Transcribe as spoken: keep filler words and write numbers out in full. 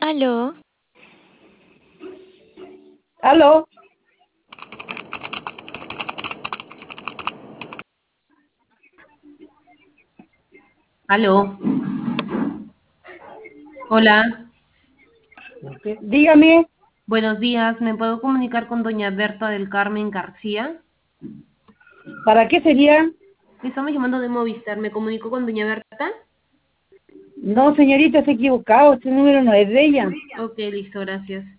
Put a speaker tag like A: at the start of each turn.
A: Aló,
B: Aló,
C: Aló, hola,
B: dígame,
C: buenos días. ¿Me puedo comunicar con doña Berta del Carmen García?
B: ¿para qué sería?
C: Estamos llamando de Movistar. ¿Me comunico con doña Berta?
B: No, señorita, se ha equivocado, este número no es de ella.
C: Ok, listo, gracias.